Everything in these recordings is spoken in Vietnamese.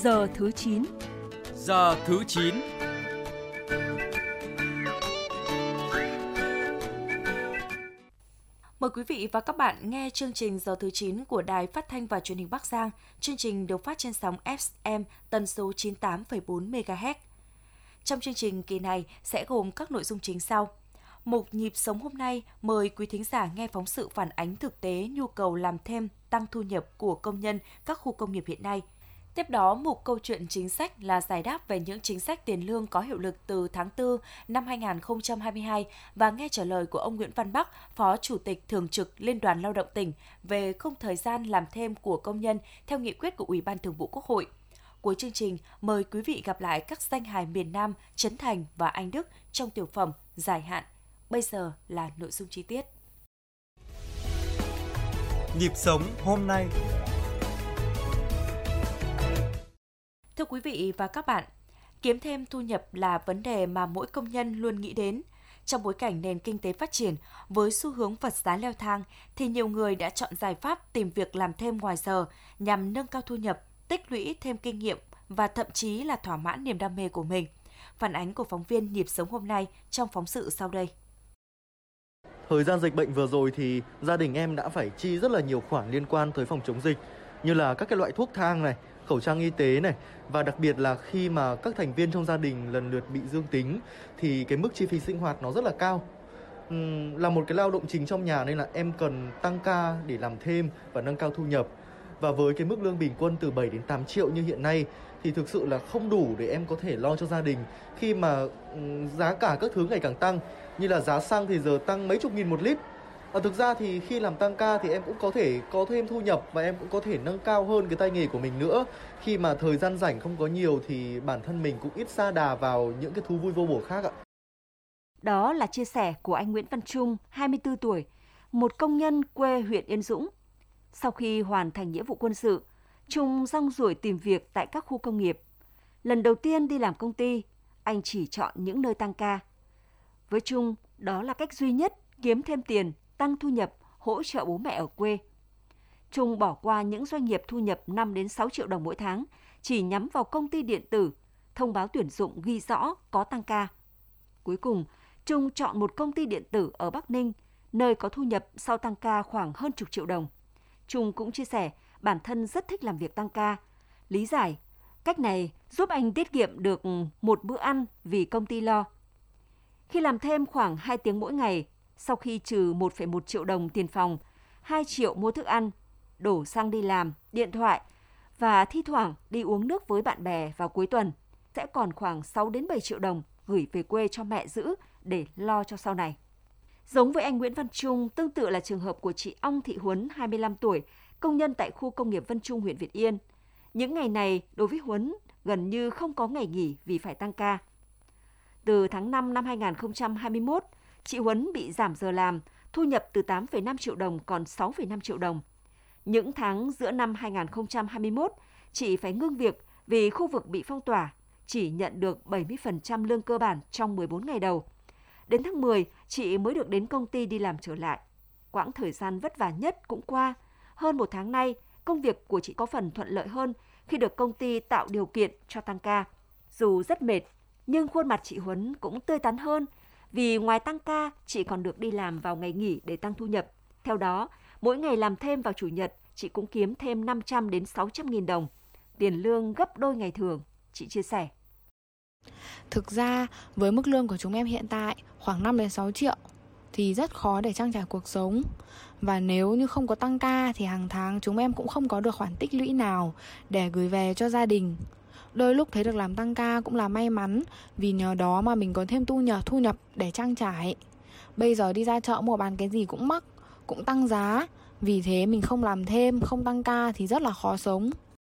Giờ thứ 9. Giờ thứ 9. Mời quý vị và các bạn nghe chương trình Giờ thứ 9 của Đài Phát thanh và Truyền hình Bắc Giang. Chương trình được phát trên sóng FM tần số 98,4 MHz. Trong chương trình kỳ này sẽ gồm các nội dung chính sau. Mục Nhịp sống hôm nay mời quý thính giả nghe phóng sự phản ánh thực tế nhu cầu làm thêm, tăng thu nhập của công nhân các khu công nghiệp hiện nay. Tiếp đó, mục Câu chuyện chính sách là giải đáp về những chính sách tiền lương có hiệu lực từ tháng 4 năm 2022 và nghe trả lời của ông Nguyễn Văn Bắc, Phó Chủ tịch Thường trực Liên đoàn Lao động tỉnh về khung thời gian làm thêm của công nhân theo nghị quyết của Ủy ban Thường vụ Quốc hội. Cuối chương trình, mời quý vị gặp lại các danh hài miền Nam Trấn Thành và Anh Đức trong tiểu phẩm Dài hạn. Bây giờ là nội dung chi tiết. Nhịp sống hôm nay. Thưa quý vị và các bạn, kiếm thêm thu nhập là vấn đề mà mỗi công nhân luôn nghĩ đến. Trong bối cảnh nền kinh tế phát triển, với xu hướng vật giá leo thang, thì nhiều người đã chọn giải pháp tìm việc làm thêm ngoài giờ nhằm nâng cao thu nhập, tích lũy thêm kinh nghiệm và thậm chí là thỏa mãn niềm đam mê của mình. Phản ánh của phóng viên Nhịp sống hôm nay trong phóng sự sau đây. Thời gian dịch bệnh vừa rồi thì gia đình em đã phải chi rất là nhiều khoản liên quan tới phòng chống dịch, như là các cái loại thuốc thang này, khẩu trang y tế này, và đặc biệt là khi mà các thành viên trong gia đình lần lượt bị dương tính thì cái mức chi phí sinh hoạt nó rất là cao. Là một cái lao động chính trong nhà nên là em cần tăng ca để làm thêm và nâng cao thu nhập. Và với cái mức lương bình quân từ 7 đến 8 triệu như hiện nay thì thực sự là không đủ để em có thể lo cho gia đình khi mà giá cả các thứ ngày càng tăng, như là giá xăng thì giờ tăng mấy chục nghìn một lít. Thực ra thì khi làm tăng ca thì em cũng có thể có thêm thu nhập và em cũng có thể nâng cao hơn cái tay nghề của mình nữa. Khi mà thời gian rảnh không có nhiều thì bản thân mình cũng ít sa đà vào những cái thú vui vô bổ khác ạ. Đó là chia sẻ của anh Nguyễn Văn Trung, 24 tuổi, một công nhân quê huyện Yên Dũng. Sau khi hoàn thành nghĩa vụ quân sự, Trung rong ruổi tìm việc tại các khu công nghiệp. Lần đầu tiên đi làm công ty, anh chỉ chọn những nơi tăng ca. Với Trung, đó là cách duy nhất kiếm thêm tiền, tăng thu nhập, hỗ trợ bố mẹ ở quê. Trung bỏ qua những doanh nghiệp thu nhập 5 đến 6 triệu đồng mỗi tháng, chỉ nhắm vào công ty điện tử, thông báo tuyển dụng ghi rõ có tăng ca. Cuối cùng, Trung chọn một công ty điện tử ở Bắc Ninh, nơi có thu nhập sau tăng ca khoảng hơn chục triệu đồng. Trung cũng chia sẻ bản thân rất thích làm việc tăng ca. Lý giải, cách này giúp anh tiết kiệm được một bữa ăn vì công ty lo. Khi làm thêm khoảng 2 tiếng mỗi ngày, sau khi trừ 1,1 triệu đồng tiền phòng, 2 triệu mua thức ăn, đổ xăng đi làm, điện thoại và thi thoảng đi uống nước với bạn bè vào cuối tuần, sẽ còn khoảng 6 đến 7 triệu đồng gửi về quê cho mẹ giữ để lo cho sau này. Giống với anh Nguyễn Văn Trung, tương tự là trường hợp của chị Ong Thị Huấn, 25 tuổi, công nhân tại khu công nghiệp Vân Trung, huyện Việt Yên. Những ngày này, đối với Huấn, gần như không có ngày nghỉ vì phải tăng ca. Từ tháng 5 năm 2021, chị Huấn bị giảm giờ làm, thu nhập từ 8,5 triệu đồng còn 6,5 triệu đồng. Những tháng giữa năm 2021, chị phải ngưng việc vì khu vực bị phong tỏa, chỉ nhận được 70% lương cơ bản trong 14 ngày đầu. Đến tháng 10, chị mới được đến công ty đi làm trở lại. Quãng thời gian vất vả nhất cũng qua. Hơn một tháng nay, công việc của chị có phần thuận lợi hơn khi được công ty tạo điều kiện cho tăng ca. Dù rất mệt, nhưng khuôn mặt chị Huấn cũng tươi tắn hơn, vì ngoài tăng ca, chị còn được đi làm vào ngày nghỉ để tăng thu nhập. Theo đó, mỗi ngày làm thêm vào Chủ nhật, chị cũng kiếm thêm 500 đến 600 nghìn đồng. Tiền lương gấp đôi ngày thường, chị chia sẻ. Thực ra, với mức lương của chúng em hiện tại khoảng 5 đến 6 triệu thì rất khó để trang trải cuộc sống. Và nếu như không có tăng ca thì hàng tháng chúng em cũng không có được khoản tích lũy nào để gửi về cho gia đình. Đôi lúc thấy được làm tăng ca cũng là may mắn, vì nhờ đó mà mình có thêm thu nhập để trang trải. Bây giờ đi ra chợ mua bán cái gì cũng mắc, cũng tăng giá. Vì thế mình không làm thêm, không tăng ca thì rất là khó sống.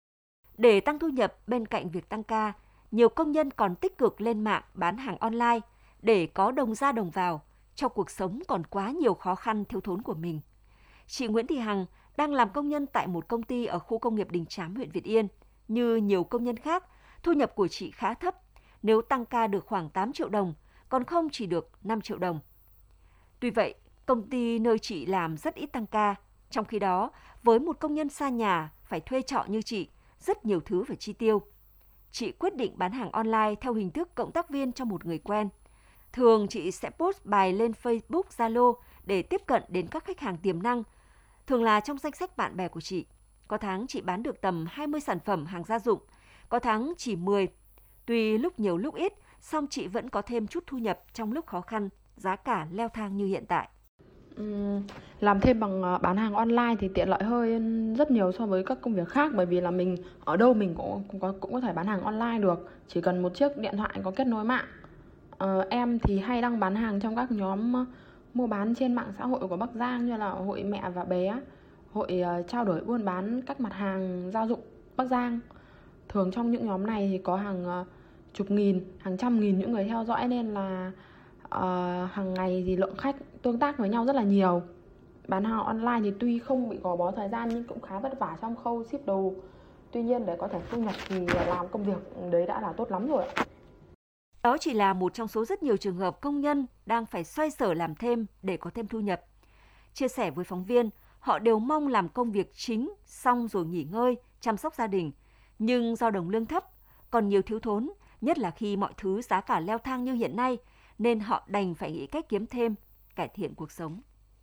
Để tăng thu nhập bên cạnh việc tăng ca, nhiều công nhân còn tích cực lên mạng bán hàng online để có đồng ra đồng vào. Trong cuộc sống còn quá nhiều khó khăn thiếu thốn của mình. Chị Nguyễn Thị Hằng đang làm công nhân tại một công ty ở khu công nghiệp Đình Chám, huyện Việt Yên. Như nhiều công nhân khác, thu nhập của chị khá thấp. Nếu tăng ca được khoảng 8 triệu đồng, còn không chỉ được 5 triệu đồng. Tuy vậy, công ty nơi chị làm rất ít tăng ca. Trong khi đó, với một công nhân xa nhà phải thuê trọ như chị, rất nhiều thứ phải chi tiêu. chị quyết định bán hàng online theo hình thức cộng tác viên cho một người quen. Thường chị sẽ post bài lên Facebook, Zalo để tiếp cận đến các khách hàng tiềm năng, thường là trong danh sách bạn bè của chị. Có tháng chị bán được tầm 20 sản phẩm hàng gia dụng, có tháng chỉ 10. Tuy lúc nhiều lúc ít, song chị vẫn có thêm chút thu nhập trong lúc khó khăn, giá cả leo thang như hiện tại. Làm thêm bằng bán hàng online thì tiện lợi hơn rất nhiều so với các công việc khác, bởi vì là mình ở đâu mình cũng có thể bán hàng online được, chỉ cần một chiếc điện thoại có kết nối mạng. Em thì hay đăng bán hàng trong các nhóm mua bán trên mạng xã hội của Bắc Giang như là hội mẹ và bé, hội trao đổi buôn bán các mặt hàng gia dụng Bắc Giang. Thường trong những nhóm này thì có hàng chục nghìn, hàng trăm nghìn những người theo dõi, nên là hàng ngày thì lượng khách tương tác với nhau rất là nhiều. Bán hàng online thì tuy không bị gò bó thời gian nhưng cũng khá vất vả trong khâu ship đồ. Tuy nhiên để có thể thu nhập thì làm công việc đấy đã là tốt lắm rồi ạ. Đó chỉ là một trong số rất nhiều trường hợp công nhân đang phải xoay sở làm thêm để có thêm thu nhập. Chia sẻ với phóng viên, họ đều mong làm công việc chính xong rồi nghỉ ngơi, chăm sóc gia đình. Nhưng do đồng lương thấp, còn nhiều thiếu thốn, nhất là khi mọi thứ giá cả leo thang như hiện nay, nên họ đành phải nghĩ cách kiếm thêm, cải thiện cuộc sống.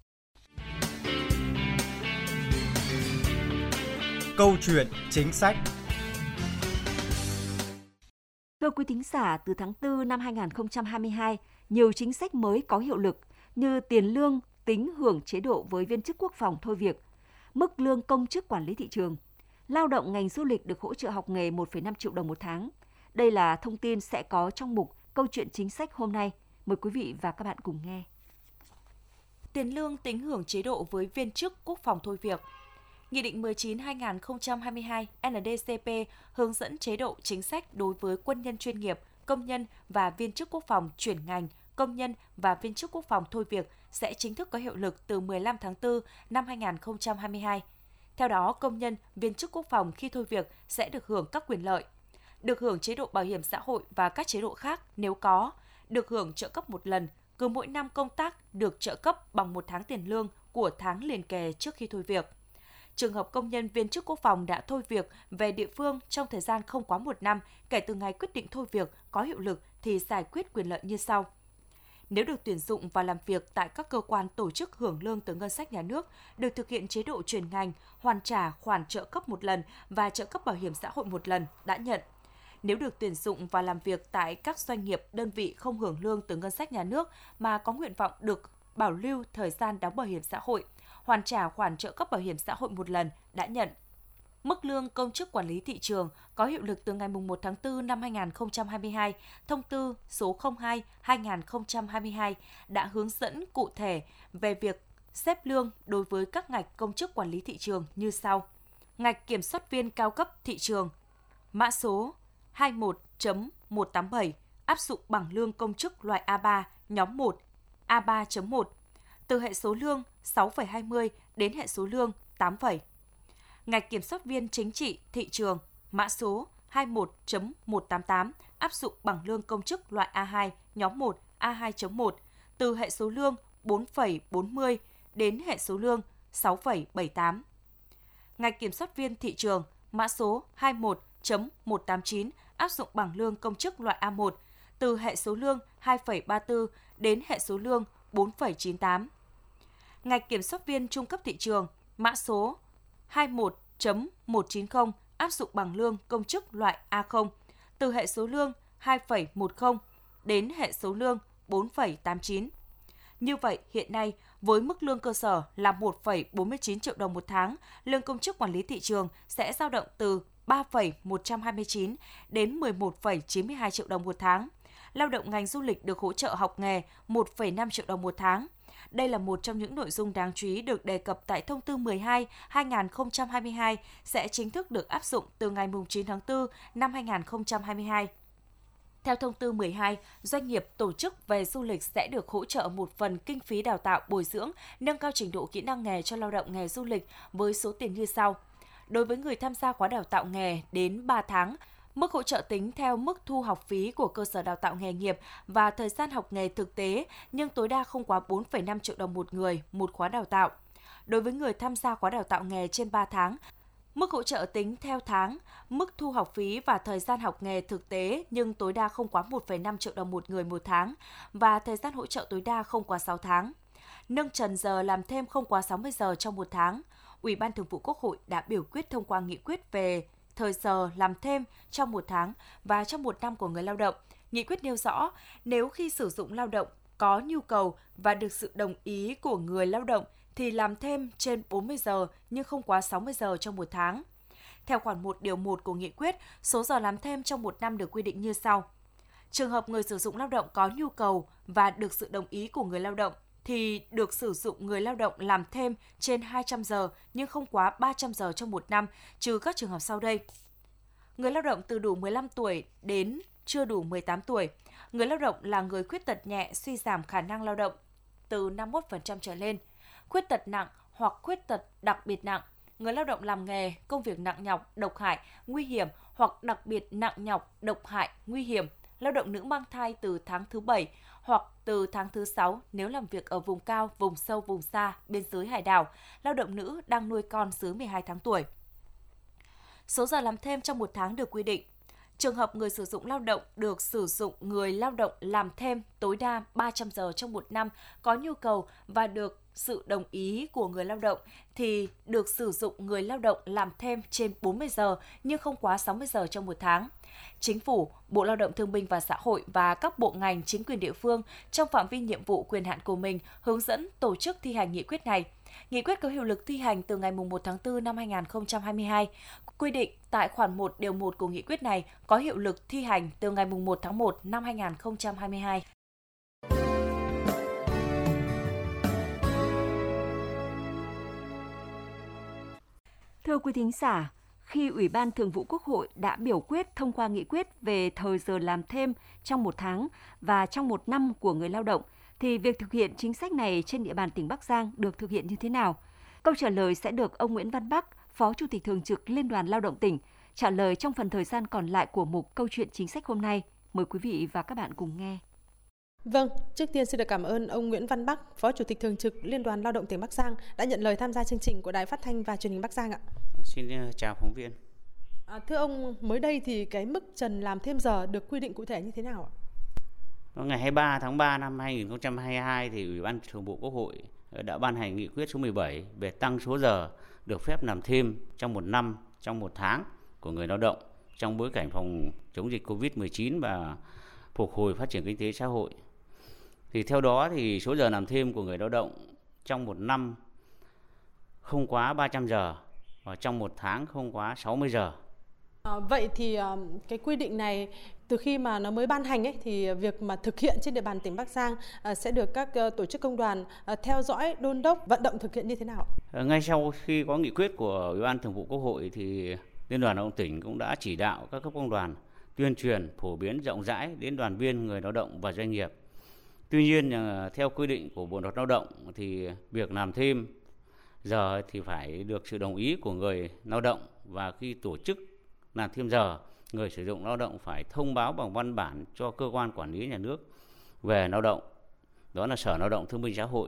Câu chuyện chính sách. Thưa quý thính giả, từ tháng 4 năm 2022, nhiều chính sách mới có hiệu lực như tiền lương tính hưởng chế độ với viên chức quốc phòng thôi việc, mức lương công chức quản lý thị trường, lao động ngành du lịch được hỗ trợ học nghề 1,5 triệu đồng một tháng. Đây là thông tin sẽ có trong mục Câu chuyện chính sách hôm nay. Mời quý vị và các bạn cùng nghe. Tiền lương tính hưởng chế độ với viên chức quốc phòng thôi việc. Nghị định 19/2022 NDCP hướng dẫn chế độ chính sách đối với quân nhân chuyên nghiệp, công nhân và viên chức quốc phòng chuyển ngành, công nhân và viên chức quốc phòng thôi việc sẽ chính thức có hiệu lực từ 15 tháng 4 năm 2022. Theo đó, công nhân, viên chức quốc phòng khi thôi việc sẽ được hưởng các quyền lợi, được hưởng chế độ bảo hiểm xã hội và các chế độ khác nếu có, được hưởng trợ cấp một lần, cứ mỗi năm công tác được trợ cấp bằng 1 tháng tiền lương của tháng liền kề trước khi thôi việc. Trường hợp công nhân viên chức quốc phòng đã thôi việc về địa phương trong thời gian không quá 1 năm kể từ ngày quyết định thôi việc có hiệu lực thì giải quyết quyền lợi như sau. Nếu được tuyển dụng và làm việc tại các cơ quan tổ chức hưởng lương từ ngân sách nhà nước, được thực hiện chế độ chuyển ngành, hoàn trả khoản trợ cấp một lần và trợ cấp bảo hiểm xã hội một lần đã nhận. Nếu được tuyển dụng và làm việc tại các doanh nghiệp, đơn vị không hưởng lương từ ngân sách nhà nước mà có nguyện vọng được bảo lưu thời gian đóng bảo hiểm xã hội, hoàn trả khoản trợ cấp bảo hiểm xã hội một lần đã nhận. Mức lương công chức quản lý thị trường có hiệu lực từ ngày 1 tháng 4 năm 2022, Thông tư số 02/2022 đã hướng dẫn cụ thể về việc xếp lương đối với các ngạch công chức quản lý thị trường như sau. Ngạch kiểm soát viên cao cấp thị trường, mã số 21.187 áp dụng bảng lương công chức loại A3 nhóm 1, A3.1, từ hệ số lương 6,20 đến hệ số lương 8, ngạch kiểm soát viên chính trị thị trường mã số 21.188 áp dụng bảng lương công chức loại A2 nhóm 1 A2.1 từ hệ số lương 4,40 đến hệ số lương 6,78. Ngạch kiểm soát viên thị trường mã số 21.189 áp dụng bảng lương công chức loại A1 từ hệ số lương 2,34 đến hệ số lương 4,98. Ngạch kiểm soát viên trung cấp thị trường mã số 21.190 áp dụng bảng lương công chức loại A0 từ hệ số lương 2,10 đến hệ số lương 4,89. Như vậy, hiện nay, với mức lương cơ sở là 1,49 triệu đồng một tháng, lương công chức quản lý thị trường sẽ dao động từ 3,129 đến 11,92 triệu đồng một tháng. Lao động ngành du lịch được hỗ trợ học nghề 1,5 triệu đồng một tháng. Đây là một trong những nội dung đáng chú ý được đề cập tại Thông tư 12/2022 sẽ chính thức được áp dụng từ ngày 9 tháng 4 năm 2022. Theo Thông tư 12, doanh nghiệp tổ chức về du lịch sẽ được hỗ trợ một phần kinh phí đào tạo bồi dưỡng, nâng cao trình độ kỹ năng nghề cho lao động nghề du lịch với số tiền như sau. Đối với người tham gia khóa đào tạo nghề đến 3 tháng, mức hỗ trợ tính theo mức thu học phí của cơ sở đào tạo nghề nghiệp và thời gian học nghề thực tế, nhưng tối đa không quá 4,5 triệu đồng một người, một khóa đào tạo. Đối với người tham gia khóa đào tạo nghề trên 3 tháng, Mức hỗ trợ tính theo tháng, mức thu học phí và thời gian học nghề thực tế nhưng tối đa không quá 1,5 triệu đồng một người một tháng và thời gian hỗ trợ tối đa không quá 6 tháng. Nâng trần giờ làm thêm không quá 60 giờ trong một tháng. Ủy ban Thường vụ Quốc hội đã biểu quyết thông qua nghị quyết về thời giờ làm thêm trong một tháng và trong một năm của người lao động. Nghị quyết nêu rõ, nếu khi sử dụng lao động có nhu cầu và được sự đồng ý của người lao động thì làm thêm trên 40 giờ nhưng không quá 60 giờ trong một tháng. Theo khoản 1 điều 1 của nghị quyết, số giờ làm thêm trong một năm được quy định như sau. Trường hợp người sử dụng lao động có nhu cầu và được sự đồng ý của người lao động thì được sử dụng người lao động làm thêm trên 200 giờ nhưng không quá 300 giờ trong một năm, trừ các trường hợp sau đây. Người lao động từ đủ 15 tuổi đến chưa đủ 18 tuổi. Người lao động là người khuyết tật nhẹ, suy giảm khả năng lao động từ 51% trở lên. Khuyết tật nặng hoặc khuyết tật đặc biệt nặng. Người lao động làm nghề, công việc nặng nhọc, độc hại, nguy hiểm hoặc đặc biệt nặng nhọc, độc hại, nguy hiểm. Lao động nữ mang thai từ tháng thứ 7 hoặc từ tháng thứ 6 nếu làm việc ở vùng cao, vùng sâu, vùng xa, biên giới hải đảo. Lao động nữ đang nuôi con dưới 12 tháng tuổi. Số giờ làm thêm trong một tháng được quy định. Trường hợp người sử dụng lao động được sử dụng người lao động làm thêm tối đa 300 giờ trong một năm có nhu cầu và được sự đồng ý của người lao động thì được sử dụng người lao động làm thêm trên 40 giờ nhưng không quá 60 giờ trong một tháng. Chính phủ, Bộ Lao động Thương binh và Xã hội và các bộ ngành chính quyền địa phương trong phạm vi nhiệm vụ quyền hạn của mình hướng dẫn tổ chức thi hành nghị quyết này. Nghị quyết có hiệu lực thi hành từ ngày 1 tháng 4 năm 2022. Quy định tại khoản 1 điều 1 của nghị quyết này có hiệu lực thi hành từ ngày 1 tháng 1 năm 2022. Thưa quý thính giả, khi Ủy ban Thường vụ Quốc hội đã biểu quyết thông qua nghị quyết về thời giờ làm thêm trong một tháng và trong một năm của người lao động, thì việc thực hiện chính sách này trên địa bàn tỉnh Bắc Giang được thực hiện như thế nào? Câu trả lời sẽ được ông Nguyễn Văn Bắc, Phó Chủ tịch Thường trực Liên đoàn Lao động tỉnh, trả lời trong phần thời gian còn lại của mục Câu chuyện chính sách hôm nay. Mời quý vị và các bạn cùng nghe. Vâng, trước tiên xin được cảm ơn ông Nguyễn Văn Bắc, Phó Chủ tịch Thường trực Liên đoàn Lao động tỉnh Bắc Giang đã nhận lời tham gia chương trình của Đài Phát thanh và Truyền hình Bắc Giang ạ. Xin chào phóng viên. Thưa ông, mới đây thì cái mức trần làm thêm giờ được quy định cụ thể như thế nào ạ? Ngày 23 tháng 3 năm 2022 thì Ủy ban Thường vụ Quốc hội đã ban hành nghị quyết số 17 về tăng số giờ được phép làm thêm trong một năm, trong một tháng của người lao động trong bối cảnh phòng chống dịch Covid-19 và phục hồi phát triển kinh tế xã hội. Thì theo đó thì số giờ làm thêm của người lao động trong một năm không quá 300 giờ và trong một tháng không quá 60 giờ. Vậy thì cái quy định này từ khi mà nó mới ban hành ấy, thì việc mà thực hiện trên địa bàn tỉnh Bắc Giang sẽ được các tổ chức công đoàn theo dõi, đôn đốc, vận động thực hiện như thế nào? Ngay sau khi có nghị quyết của Ủy ban Thường vụ Quốc hội thì Liên đoàn Lao động tỉnh cũng đã chỉ đạo các cấp công đoàn tuyên truyền phổ biến rộng rãi đến đoàn viên, người lao động và doanh nghiệp. Tuy nhiên theo quy định của Bộ luật Lao động thì việc làm thêm giờ thì phải được sự đồng ý của người lao động, và khi tổ chức làm thêm giờ, người sử dụng lao động phải thông báo bằng văn bản cho cơ quan quản lý nhà nước về lao động, đó là Sở Lao động Thương binh Xã hội.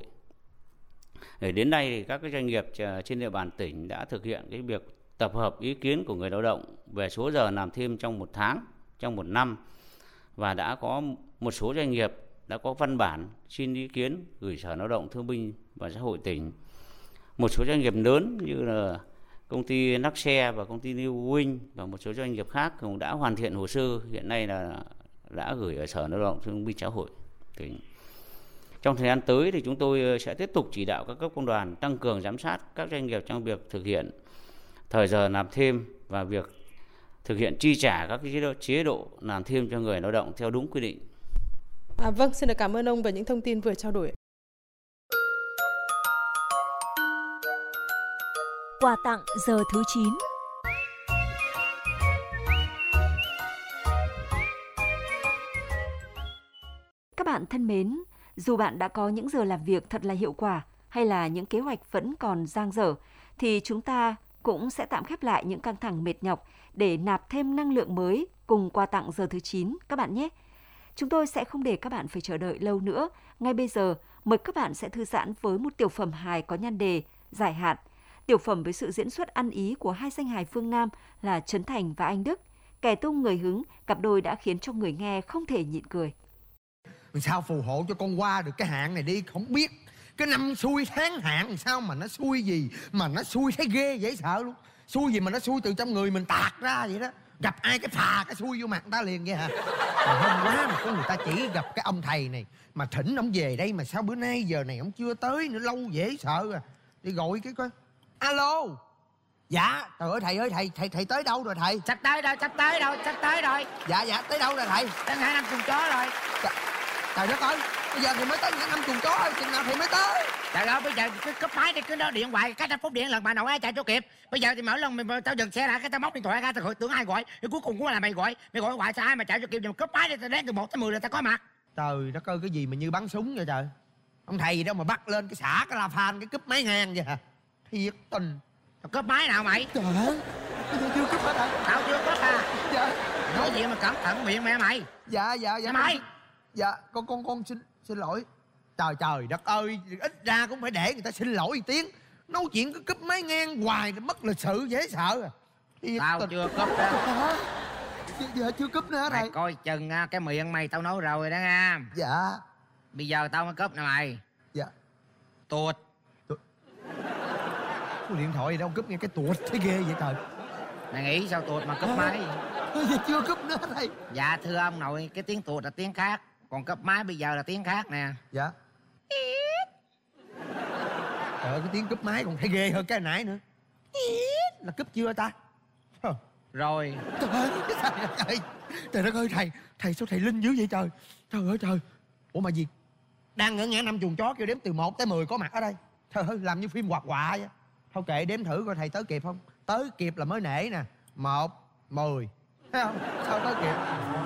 Đến nay thì các doanh nghiệp trên địa bàn tỉnh đã thực hiện cái việc tập hợp ý kiến của người lao động về số giờ làm thêm trong một tháng, trong một năm, và đã có một số doanh nghiệp đã có văn bản xin ý kiến gửi Sở Lao động Thương binh và Xã hội tỉnh. Một số doanh nghiệp lớn như là công ty Naxe và công ty New Wing và một số doanh nghiệp khác cũng đã hoàn thiện hồ sơ, hiện nay là đã gửi ở Sở Lao động Thương binh Xã hội tỉnh. Trong thời gian tới thì chúng tôi sẽ tiếp tục chỉ đạo các cấp công đoàn tăng cường giám sát các doanh nghiệp trong việc thực hiện thời giờ làm thêm và việc thực hiện chi trả các chế độ làm thêm cho người lao động theo đúng quy định. Vâng, xin được cảm ơn ông về những thông tin vừa trao đổi. Quà tặng giờ thứ 9. Các bạn thân mến, dù bạn đã có những giờ làm việc thật là hiệu quả hay là những kế hoạch vẫn còn dang dở, thì chúng ta cũng sẽ tạm khép lại những căng thẳng mệt nhọc để nạp thêm năng lượng mới cùng quà tặng giờ thứ 9 các bạn nhé. Chúng tôi sẽ không để các bạn phải chờ đợi lâu nữa. Ngay bây giờ, mời các bạn sẽ thư giãn với một tiểu phẩm hài có nhan đề Giải hạn, Tiểu phẩm với sự diễn xuất ăn ý của hai danh hài phương Nam là Trấn Thành và Anh Đức, kẻ tung người hứng, cặp đôi đã khiến cho người nghe không thể nhịn cười. Sao phù hộ cho con qua được cái hạn này đi, không biết. Cái năm xui tháng hạn sao mà nó xui gì mà nó xui thấy ghê dễ sợ luôn. Xui gì mà nó xui từ trong người mình tạt ra vậy đó. Gặp ai cái phà cái xui vô mặt người ta liền vậy hả? Mà hôm quá mà có người ta chỉ gặp cái ông thầy này mà thỉnh ông về đây mà sao bữa nay giờ này ông chưa tới nữa, lâu dễ sợ à. Đi gọi cái coi. Alo. Dạ, trời ơi thầy ơi, thầy tới đâu rồi thầy? Sắp tới rồi. Dạ, tới đâu rồi thầy? Tới ngã năm chuồng chó rồi. Trời đất ơi, bây giờ thì mới tới ngã năm chuồng chó rồi, chừng nào thì mới tới? Trời ơi, bây giờ cứ cúp máy đi, cứ đó điện hoài, cái 100 phút điện lần bà nội ai chạy cho kịp. Bây giờ thì mỗi lần tao dừng xe lại, cái tao móc điện thoại ra, tao tưởng ai gọi, thì cuối cùng cũng là mày gọi hoài sao ai mà chạy cho kịp, mà cúp máy đi, tao đến từ 1 tới 10 là tao có mặt. Trời đất ơi, cái gì mà như bắn súng vậy trời? Ông thầy gì đâu mà bắt lên cái xả cái la phan cái cúp máy ngang vậy hả? Thiệt tình. Tao cúp máy nào mày? Trời ơi, tôi chưa cúp hết hả? Tao chưa cúp à? Dạ. Nói gì mà cẩn thận miệng mẹ mày. Dạ mày. Dạ, con xin lỗi. Trời đất ơi, ít ra cũng phải để người ta xin lỗi một tiếng. Nói chuyện cứ cúp máy ngang hoài thì mất lịch sự dễ sợ à. Tao chưa cúp đó. Dạ chưa cúp nữa thầy. Mày coi chừng cái miệng mày, tao nói rồi đó nha. Dạ. Bây giờ tao mới cúp nè mày. Dạ. Tuột. Có điện thoại gì đâu cúp nghe cái tuột thấy ghê vậy trời. Mày nghĩ sao tuột mà cúp máy? Dạ chưa cúp nữa thầy. Dạ thưa ông nội, cái tiếng tuột là tiếng khác, còn cúp máy bây giờ là tiếng khác nè. Dạ. Trời ơi, cái tiếng cúp máy còn thấy ghê hơn cái nãy nữa. Là cúp chưa ta? Rồi. Trời đất ơi thầy sao thầy linh dữ vậy trời? Trời ơi trời. Ủa mà gì? Đang ngỡ ngẽ năm chuồng chó kêu đếm từ 1 tới 10 có mặt ở đây. Trời ơi, làm như phim hoạt họa vậy. Thôi kệ, đếm thử coi thầy tới kịp không? Tới kịp là mới nể nè. 1, 10. Thấy không? Sao tới kịp?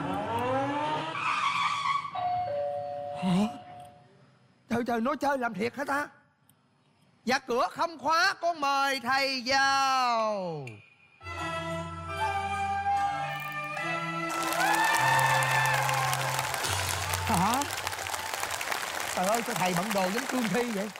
Hả? Trời nói chơi làm thiệt hả ta? Dạ cửa không khóa, con mời thầy vào. Hả? Trời ơi, sao thầy bận đồ giống cương thi vậy?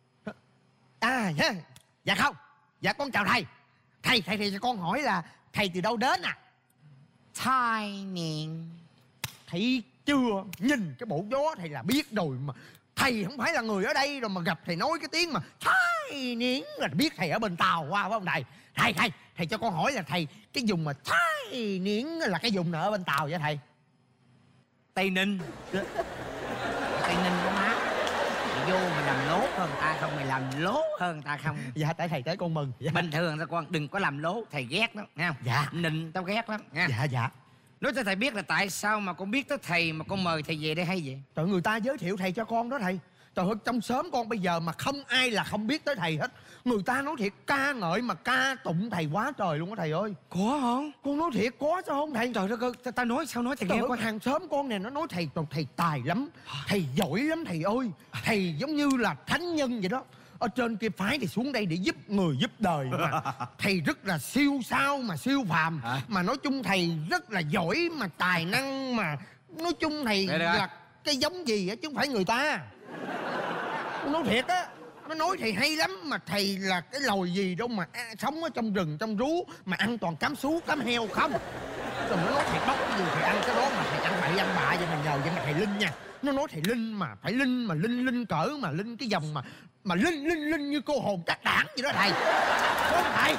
Dạ không. Dạ con chào thầy. Thầy cho con hỏi là thầy từ đâu đến à? Thai niên. Thấy chưa? Nhìn cái bộ gió thầy là biết rồi mà. Thầy không phải là người ở đây rồi mà gặp thầy nói cái tiếng mà Thái Niên là biết thầy ở bên Tàu qua phải không thầy? Thầy cho con hỏi là thầy cái vùng mà Thái Niên là cái vùng nào ở bên Tàu vậy thầy? Tây Ninh. Tây Ninh có má. Mày vô mày làm lố hơn ta không, mày làm lố hơn ta không? Dạ tại thầy tới con mừng. Dạ. Bình thường thôi con, đừng có làm lố, thầy ghét lắm nghe không? Dạ. Nịnh tao ghét lắm nha. Dạ. Nói cho thầy biết là tại sao mà con biết tới thầy mà con mời thầy về đây hay vậy? Trời, người ta giới thiệu thầy cho con đó thầy. Trời ơi, trong xóm con bây giờ mà không ai là không biết tới thầy hết. Người ta nói thiệt ca ngợi mà ca tụng thầy quá trời luôn á thầy ơi. Có không? Con nói thiệt có sao không thầy? Trời đất ơi, tao nói sao nói thầy nghe quá. Hàng xóm con này nó nói thầy tài lắm. Thầy giỏi lắm thầy ơi. Thầy giống như là thánh nhân vậy đó. Ở trên kia phái thì xuống đây để giúp người giúp đời mà. Thầy rất là siêu sao mà siêu phàm. Mà nói chung thầy rất là giỏi mà tài năng mà. Nói chung thầy là cái giống gì á chứ không phải người ta. Nói thiệt á. Nó nói thầy hay lắm mà thầy là cái loài gì đâu mà sống ở trong rừng trong rú mà ăn toàn cám sú cám heo không. Rồi nó nói thầy bóc cái gì thầy ăn cái đó mà thầy ăn bậy ăn bạ vậy mà nhờ vậy mà thầy linh nha. Nó nói thầy linh mà phải linh mà linh cỡ mà linh cái dòng mà linh như cô hồn trác đảng vậy đó thầy. Không thầy.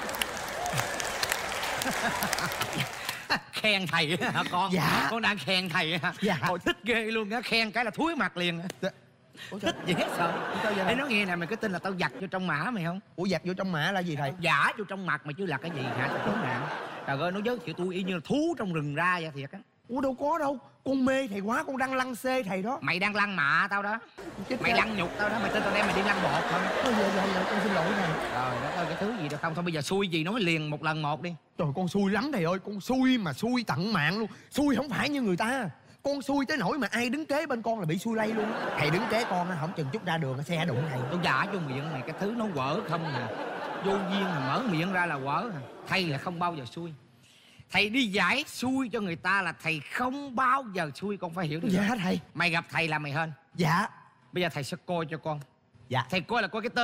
Khen thầy hả con? Dạ. Con đang khen thầy hả? Dạ. Hồi thích ghê luôn á, khen cái là thúi mặt liền. Ủa thích dễ sợ. Ê nói nghe nè, mày có tin là tao giặt vô trong mã mày không? Ủa giặt vô trong mã là gì thầy? Giả vô trong mặt mày chứ là cái gì hả? Khốn nạn. Trời ơi, nó giới thiệu tôi y như là thú trong rừng ra vậy thiệt á. Ủa đâu có đâu. Con mê thầy quá, con đang lăng xê thầy đó. Mày đang lăng mạ tao đó. Mày lăng nhục tao đó, mày tin tao đem mày đi lăng bột không? Dạ, con xin lỗi thầy. Trời đất ơi, cái thứ gì đâu không? Thôi bây giờ xui gì nói liền một lần một đi. Trời, con xui lắm thầy ơi. Con xui mà xui tận mạng luôn. Xui không phải như người ta. Con xui tới nỗi mà ai đứng kế bên con là bị xui lây luôn. Thầy đứng kế con không chừng chút ra đường xe đụng thầy. Tôi giả vô miệng mày cái thứ nó quở không nè. Vô duyên mà mở miệng ra là quở. Thầy là không bao giờ xui. Thầy đi giải xui cho người ta là thầy không bao giờ xui, con phải hiểu được. Dạ thầy. Mày gặp thầy là mày hên. Dạ. Bây giờ thầy sẽ coi cho con. Dạ. Thầy coi là coi cái tên.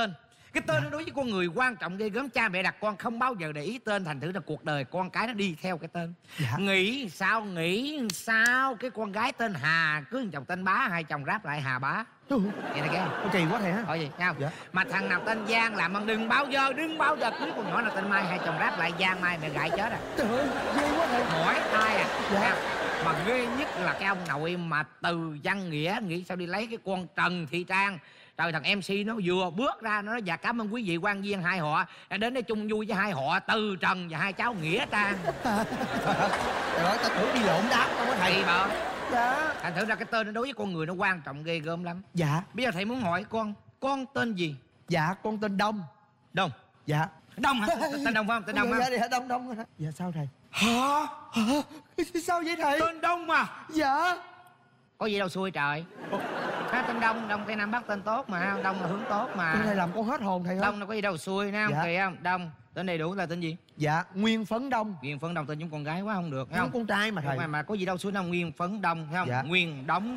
Cái tên nó đối với con người quan trọng ghê gớm. Cha mẹ đặt con không bao giờ để ý tên, thành thử là cuộc đời con cái nó đi theo cái tên. Nghĩ sao cái con gái tên Hà cưới chồng tên Bá, hai chồng ráp lại Hà Bá. Vậy này kia Có kỳ quá thầy ha. thôi gì sao? Mà thằng nào tên Giang làm ăn đừng bao giờ cưới con nhỏ nào tên Mai, hai chồng ráp lại Giang Mai mẹ gại chết à. Trời ơi, ghê quá thầy. Mỏi tai à. Mà ghê nhất là cái ông nội mà từ văn nghĩa nghĩ sao đi lấy cái con Trần Thị Trang. Trời, thằng MC nó vừa bước ra nó nói dạ cảm ơn quý vị quan viên hai họ đã đến đây chung vui với hai họ Từ Trần và hai cháu Nghĩa Trang. Trời ơi, ta tưởng đi lộn đám không có thầy. Bà. Dạ. Thành thử ra cái tên đối với con người nó quan trọng ghê gớm lắm. Dạ. Bây giờ thầy muốn hỏi con tên gì? Dạ, con tên Đông. Đông. Dạ. Đông hả? Tên Đông phải không? Tên Đông hả? Dạ, Đông. Dạ sao thầy? Hả? Sao vậy thầy? Tên Đông mà. Dạ. Có gì đâu xui trời. Tên Đông Tây Nam Bắc tên tốt mà. Đông là hướng tốt mà. Thầy làm con hết hồn thầy ơi. Đông đâu có gì đâu xui nè. Dạ. Kỳ không? Đông. Tên đầy đủ là tên gì? Dạ, Nguyên Phấn Đông. Nguyên Phấn Đông tên giống con gái quá không được. Giống con trai mà thầy. Mà có gì đâu xui đâu. Nguyên Phấn Đông thấy không? Dạ. Nguyên Đóng.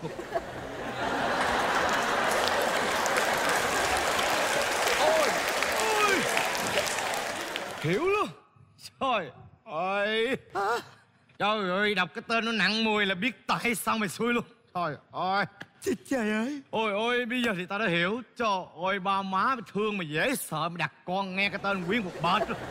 Ôi. Hiểu luôn. Trời ơi. Trời ơi, đọc cái tên nó nặng mùi là biết tại sao mày xui luôn. Trời ơi. Trời ơi. Ôi, bây giờ thì tao đã hiểu. Trời ơi, ba má mày thương mày dễ sợ mày đặt con nghe cái tên Nguyên một bệt luôn.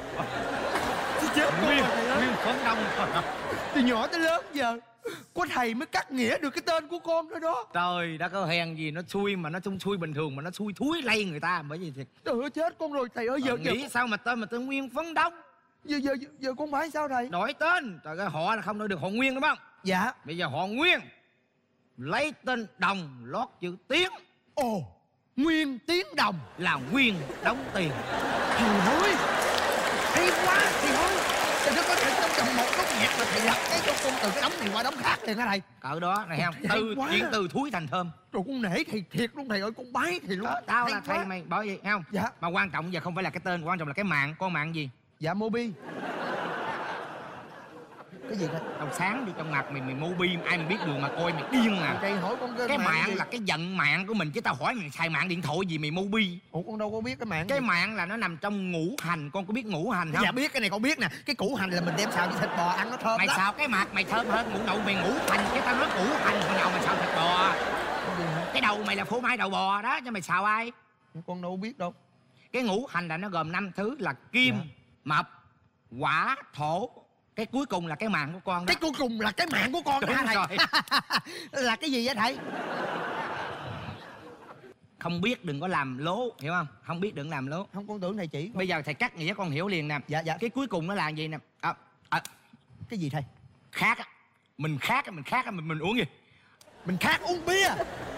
Nguyên Phấn Đông. Từ nhỏ tới lớn giờ có thầy mới cắt nghĩa được cái tên của con đó đó. Trời đã có hèn gì nó xui mà nó không xui bình thường mà nó xui thúi lây người ta bởi vì thiệt. Trời ơi, chết con rồi thầy ơi. Giờ nghĩ sao mà tên Nguyên Phấn Đông. Giờ con phải sao thầy? Đổi tên. Trời ơi, họ là không đổi được họ Nguyên đúng không? Dạ. Bây giờ họ Nguyên lấy tên Đồng lót chữ Tiến. Ồ, Nguyên Tiến Đồng là Nguyên đóng tiền. Thầy ơi, hay quá thầy ơi. Thầy nó có thể trong vòng một nốt nhạc mà thầy lật cái cho con từ cái đống này qua đống khác liền hả thầy? Cỡ đó này không? Chuyển từ thúi thành thơm. Rồi con nể thầy thiệt luôn thầy ơi, con bái thầy luôn. Tao là thầy mày bởi gì không? Dạ. Mà quan trọng giờ không phải là cái tên, quan trọng là cái mạng. Con mạng gì? Dạ Mobi. Cái gì vậy? Tao sáng đi trong mặt mày Mobi ai mà biết đường mà coi mày điên à. Thầy hỏi con cái mạng là cái vận mạng của mình chứ tao hỏi mày xài mạng điện thoại gì mày Mobi. Ủa con đâu có biết cái mạng. Cái mạng là nó nằm trong ngũ hành, con có biết ngũ hành không? Dạ biết, cái này con biết nè. Cái củ hành là mình đem xào với thịt bò ăn nó thơm. Mày đó. xào cái mặt mày thơm hơn ngũ đậu mày ngũ hành chứ tao nói ngũ hành hồi nào mày xào thịt bò. Cái đầu mày là phô mai đầu bò đó chứ mày xào ai? Con đâu biết đâu. Cái ngũ hành là nó gồm 5 thứ là kim, mộc, hỏa, thổ. Cái cuối cùng là cái mạng của con đó. Cái cuối cùng là cái mạng của con đó hả thầy? Là cái gì vậy thầy? Không biết đừng có làm lố, hiểu không? Không biết đừng làm lố. Không, con tưởng thầy chỉ. Bây giờ thầy cắt nghĩa con hiểu liền nè. Dạ. Cái cuối cùng nó là gì nè? Cái gì thầy? Khát á. Mình khát á, mình uống gì? Mình khát uống bia.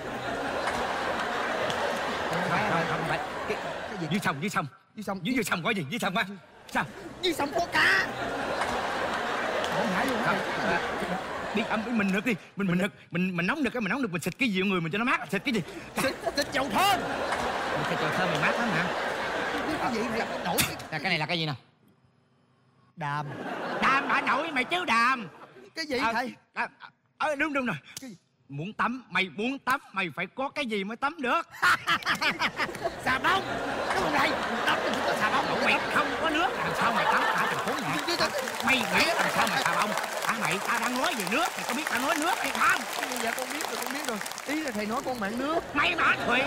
Không phải. Cái gì? Dưới sông có gì? Dưới sông á. Sao? Dưới sông có cá. Không phải luôn hả? Đi mình nực đi, mình nóng nực cái mình nóng nực mình xịt cái gì người mình cho nó mát. Xịt cái gì? Xịt dầu thơm. Xịt dầu thơm mày mát lắm hả? Cái gì là cái nổi cái này là cái gì nè? Đàm bà nội mày chứ đàm. Cái gì thầy? Đúng rồi. Muốn tắm mày phải có cái gì mới tắm được. Xà bông. Đúng không thầy? Tắm thì có xà bông. Mày không có nước làm sao mày tắm hả thằng khốn nạn? Mày nghĩ làm sao mà xà bông? Mày tao đang nói về nước, mày có biết tao nói nước hay không? Dạ con biết rồi. Ý là thầy nói con mạng nước. Mày mạng thủy.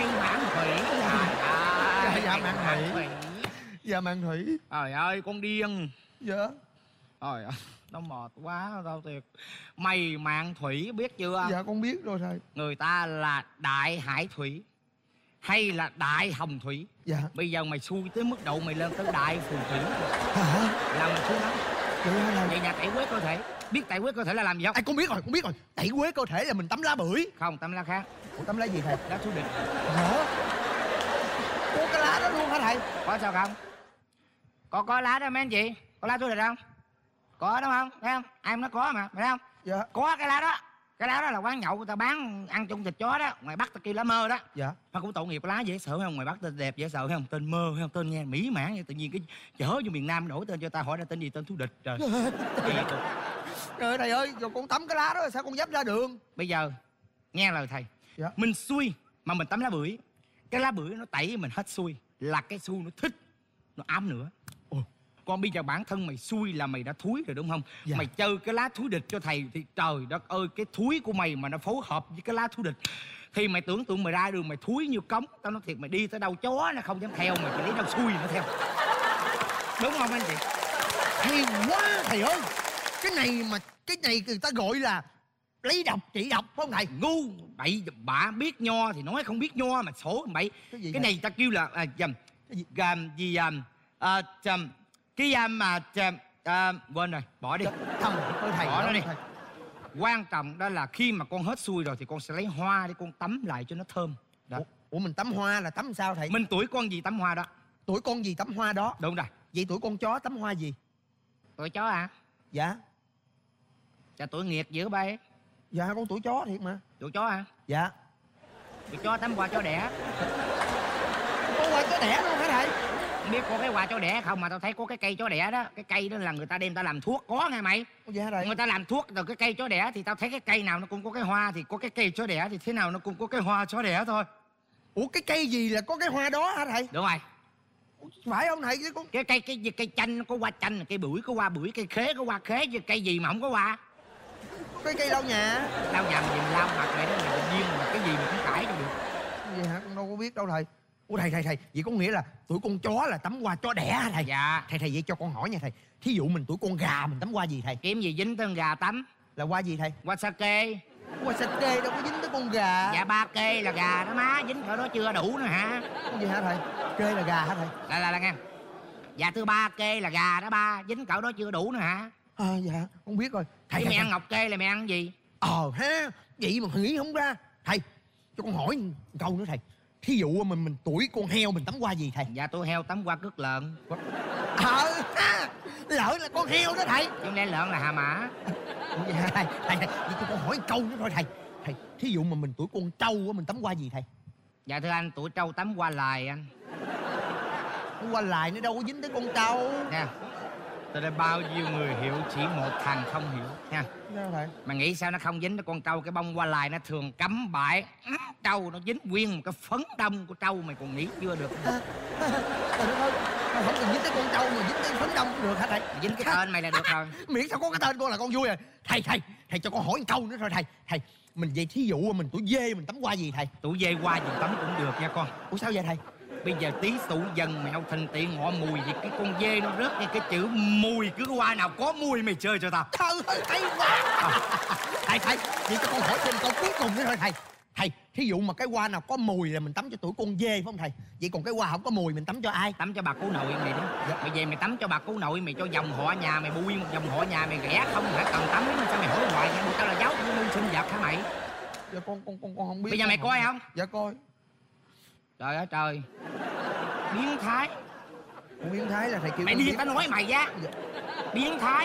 Dạ mạng thủy. Trời ơi con điên. Dạ. Trời ơi nó mệt quá tao thiệt. Mày mạng thủy biết chưa? Dạ con biết rồi thầy. Người ta là đại hải thủy hay là đại hồng thủy. Dạ. Bây giờ mày xui tới mức độ mày lên tới đại phù thủy. Hả? Là mày xui lắm. Vậy nhà tẩy quế cơ thể. Biết tẩy quế cơ thể là làm gì không? Con biết rồi. Tẩy quế cơ thể là mình tắm lá bưởi. Không, tắm lá khác. Ủa tắm lá gì thầy? Lá chú địch. Hả? Có cái lá đó luôn hả thầy? Có sao không? Có lá đó mấy anh chị. Có lá chú địch không? Có đúng không? Thấy không? Em nói có mà, phải không? Dạ. Có cái lá đó. Cái lá đó là quán nhậu người ta bán ăn chung thịt chó đó. Ngoài Bắc ta kêu lá mơ đó. Dạ. Nó cũng tội nghiệp lá dễ sợ không? Ngoài Bắc tên đẹp dễ sợ không? Tên mơ không? Tên nghe mỹ mãn vậy tự nhiên cái chở vô miền Nam đổi tên cho ta hỏi ra tên gì? Tên thú địch trời. Trời thầy ơi, rồi con tắm cái lá đó sao con dám ra đường? Bây giờ nghe lời thầy. Dạ. Mình xui mà mình tắm lá bưởi. Cái lá bưởi nó tẩy mình hết xui. là cái xui nó thích, nó ám nữa. Còn bây giờ bản thân mày xui là mày đã thúi rồi đúng không? Dạ. Mày chơi cái lá thúi địch cho thầy thì trời đất ơi, cái thúi của mày mà nó phối hợp với cái lá thúi địch thì mày tưởng tụi mày ra đường mày thúi như cống. Tao nói thiệt, mày đi tới đâu chó nó không dám theo mày, chỉ lấy đâu xui nó theo. Đúng không anh chị? Hay quá thầy ơi. Cái này người ta gọi là lấy độc trị độc phải không thầy? Ngu bậy bạ, biết nho thì nói không biết nho mà sổ bậy. Cái này ta kêu là quên rồi, bỏ đi. Thầy bỏ nó đi. Quan trọng đó là khi mà con hết xui rồi thì con sẽ lấy hoa để con tắm lại cho nó thơm. Đó. Ủa mình tắm hoa là tắm sao thầy? Mình tuổi con gì tắm hoa đó. Tuổi con gì tắm hoa đó? Đúng rồi. Vậy tuổi con chó tắm hoa gì? Tuổi chó à? Dạ. Chà, tuổi nghiệt dữ bay. Dạ con tuổi chó thiệt mà. Tuổi chó à? Dạ. Tuổi chó tắm hoa chó đẻ. Có hoa chó đẻ luôn hả thầy? Không biết có cái hoa chó đẻ không mà tao thấy có cái cây chó đẻ đó. Cái cây đó là người ta đem ta làm thuốc, có nghe mày? Dạ thầy. Người ta làm thuốc từ cái cây chó đẻ thì tao thấy cái cây nào nó cũng có cái hoa, thì có cái cây chó đẻ thì thế nào nó cũng có cái hoa chó đẻ thôi. Ủa cái cây gì là có cái hoa đó hả thầy? Đúng rồi. Phải không thầy? Cái chanh nó có hoa chanh, cây bưởi có hoa bưởi, cây khế có hoa khế, chứ cây gì mà không có hoa? Cái cây lau nhà. Lau nhà mà lau mặt mày đó, mày tự nhiên mà cái gì mà cũng cãi cho được. Vậy hả? Con đâu có biết đâu thầy. Ủa thầy, vậy có nghĩa là tuổi con chó là tắm hoa chó đẻ hả thầy? Dạ. Thầy vậy cho con hỏi nha thầy. Thí dụ mình tuổi con gà mình tắm hoa gì thầy? Kiếm gì dính tới con gà tắm? Là hoa gì thầy? Hoa sake. Hoa sake đâu có dính tới con gà. Dạ ba kê là gà đó má, dính cỡ đó chưa đủ nữa hả? Cái gì hả thầy? Kê là gà hả thầy? Là nghe. Dạ thưa ba, kê là gà đó ba, dính cỡ đó chưa đủ nữa hả? Dạ không biết rồi thầy. Mày ăn ngọc kê là mày ăn gì? Ha, vậy mà nghĩ không ra. Thầy cho con hỏi một câu nữa thầy. Thí dụ mình tuổi con heo mình tắm hoa gì thầy? Dạ tôi heo tắm hoa cước lợn. Lợn là con heo đó thầy. Chứ lẽ lợn là hà mã. Thầy vậy cho con hỏi một câu nữa thôi thầy. Thầy thí dụ mà mình tuổi con trâu mình tắm hoa gì thầy? Dạ thưa anh, tuổi trâu tắm hoa lài anh. Hoa lài nó đâu có dính tới con trâu nha. Tôi đã bao nhiêu người hiểu, chỉ một thằng không hiểu nha. Thầy. Mà nghĩ sao nó không dính tới con trâu? Cái bông hoa lài nó thường cắm bại trâu, nó dính nguyên một cái phấn đông của trâu, mày còn nghĩ chưa được. Không cần dính tới con trâu mà dính tới phấn đông cũng được hả thầy? Dính cái tên mày là được rồi. Miễn sao có cái tên con là con vui rồi. Thầy cho con hỏi một câu nữa thôi thầy. Mình vậy thí dụ mình tuổi dê mình tắm hoa gì thầy? Tuổi dê hoa gì tắm cũng được nha con. Ủa sao vậy thầy? Bây giờ tí tụ dần mèo thành tiện ngọ mùi thì cái con dê nó rớt như cái chữ mùi, cứ hoa nào có mùi mày chơi cho tao. Trời ơi hay quá. Thầy vậy cho con hỏi thêm câu cuối cùng nữa thôi thầy. Thầy thí dụ mà cái hoa nào có mùi là mình tắm cho tuổi con dê phải không thầy? Vậy còn cái hoa không có mùi mình tắm cho ai? Tắm cho bà cô nội mày đó. Mày về mày tắm cho bà cô nội mày, cho dòng họ nhà mày bui một dòng họ nhà mày ghẻ không hả? Cần tắm mà sao mày hỏi hoài vậy? Tao là giáo của nuôi sinh vật hả mày? Dạ con không biết. Bây giờ mày coi không? Dạ coi. Trời ơi trời. Biến thái. Biến thái là thầy kêu mày đi tao nói mày ra. Dạ. Biến thái.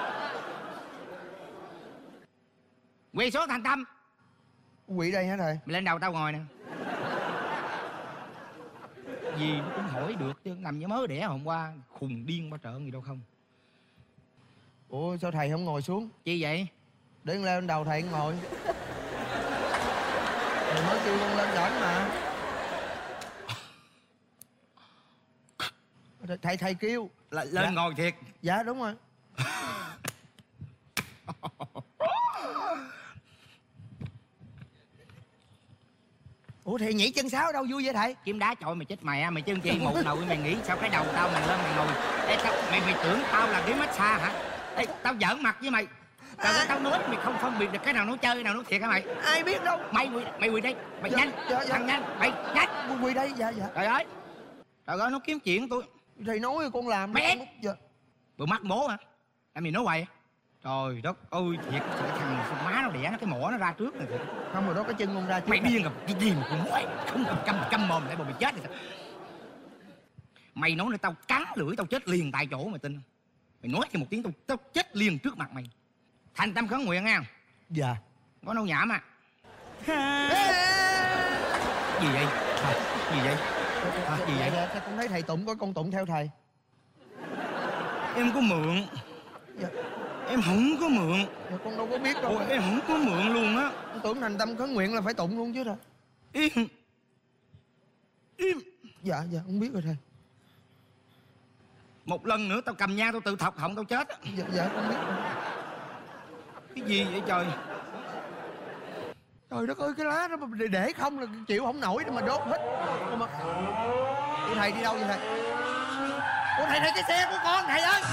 Quỳ xuống thành tâm. Quỳ đây hả thầy? Mày lên đầu tao ngồi nè. Gì nó cũng hỏi được chứ, làm như mới đẻ hôm qua khùng điên ba trợn gì đâu không. Ủa sao thầy không ngồi xuống? Chi vậy? Để con leo lên đầu thầy ngồi. Thầy mới kêu con lên giỏi mà. Thầy kêu là lên dạ. Ngồi thiệt. Dạ đúng rồi. Ủa thầy nhảy chân sáo đâu vui vậy thầy? Kiếm đá chọi mày chết mày á, mày chân chi mụ nội mày nghĩ sao cái đầu tao mày lên mày ngồi. Ê, mày tưởng tao là cái massage hả? Ê, tao giỡn mặt với mày. Tao nói mày không phân biệt được cái nào nó chơi cái nào nó thiệt hả mày? Ai biết đâu. Mày quỳ đây, mày dạ, nhanh, thằng nhanh, mày nhanh. Quỳ đây, dạ. Trời ơi nó kiếm chuyện tôi. Thầy nói rồi con làm. Mày dạ. Bữa mắt bố hả? Em mày nói hoài. Trời đất ơi thiệt, cái thằng má nó đẻ nó cái mỏ nó ra trước này thiệt. Không rồi đó cái chân con ra trước. Mày điên rồi, cái gì mà cũng nói không câm mồm lại mà mày chết rồi sao? Mày nói là tao cắn lưỡi tao chết liền tại chỗ mày tin không? Mày nói thêm một tiếng tao chết liền trước mặt mày. Thành tâm khấn nguyện nha. Dạ. Có nâu nhảm à. Gì vậy? Gì vậy? Gì vậy? Sao con thấy thầy tụng có con tụng theo thầy? Em có mượn. Dạ. Em không có mượn. Dạ, con đâu có biết đâu. Em không có mượn luôn á. Con tưởng thành tâm khấn nguyện là phải tụng luôn chứ rồi. Im. Dạ không biết rồi thầy. Một lần nữa tao cầm nhang tao tự thọc họng tao chết á. Dạ không biết. Cái gì vậy trời? Trời đất ơi, cái lá đó mà để không là chịu không nổi mà đốt hết. Mà... Ủa thầy đi đâu vậy thầy? Ủa thầy cái xe của con thầy ơi.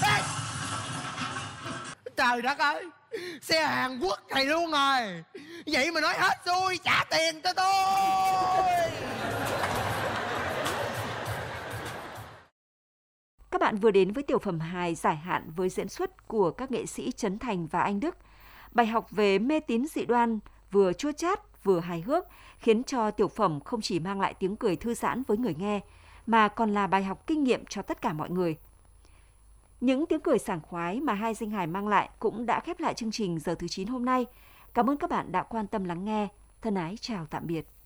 Trời đất ơi, xe Hàn Quốc thầy luôn rồi. Vậy mà nói hết xui, trả tiền cho tôi. Các bạn vừa đến với tiểu phẩm hài giải hạn với diễn xuất của các nghệ sĩ Trấn Thành và Anh Đức. Bài học về mê tín dị đoan vừa chua chát vừa hài hước, khiến cho tiểu phẩm không chỉ mang lại tiếng cười thư giãn với người nghe, mà còn là bài học kinh nghiệm cho tất cả mọi người. Những tiếng cười sảng khoái mà hai danh hài mang lại cũng đã khép lại chương trình Giờ thứ 9 hôm nay. Cảm ơn các bạn đã quan tâm lắng nghe. Thân ái chào tạm biệt.